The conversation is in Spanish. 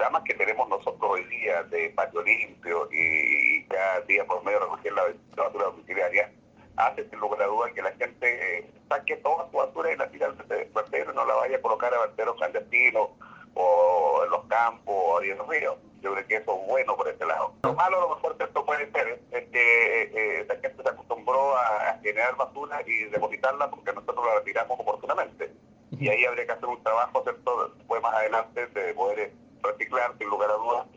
programas que tenemos nosotros hoy día de patio limpio y cada día por medio recoger la basura domiciliaria, hace sin lugar a dudas que la gente saque toda su basura y la tire al vertedero y no la vaya a colocar a vertederos clandestinos o en los campos o en los ríos. Yo creo que eso es bueno por este lado. Lo malo a lo mejor de esto puede ser es que la gente se acostumbró a generar basura y depositarla porque nosotros la retiramos oportunamente. Y ahí habría que hacer un trabajo, ¿cierto?, después más adelante de poder reciclar sin lugar a dudas